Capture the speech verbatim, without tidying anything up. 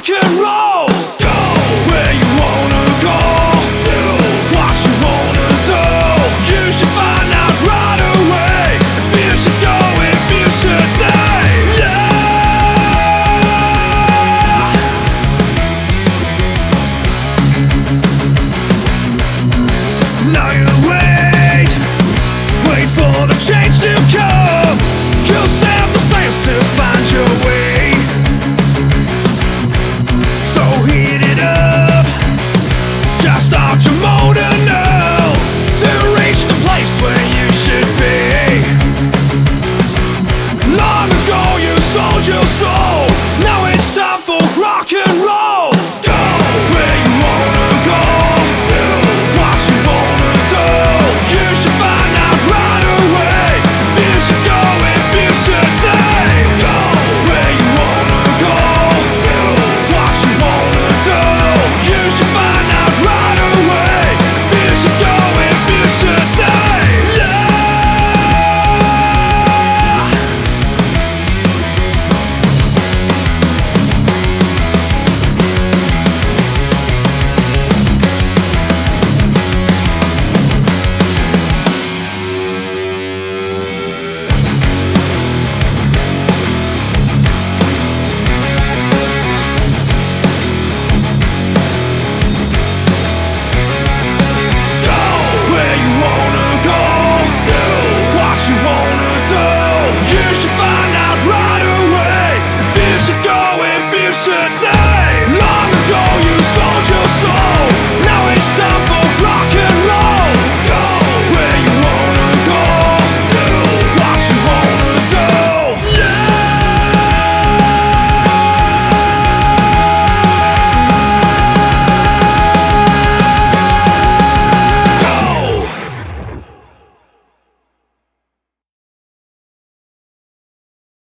rock and roll. Go where you wanna go, do what you wanna do. You should find out right away if you should go, if you should stay. Yeah. Now you wait, wait for the change to come. You'll set the sails to find your way. So heat it up, just start your motor now to reach the place where you should be. Long ago you sold your soul, now it's time for rock and roll. Go where you wanna go, do what you wanna do. You should find out right away if you should go, if you should stay. Go where you wanna go, do what you wanna do. You should find out right away if you should go, if you should stay. Yeah. Should stay.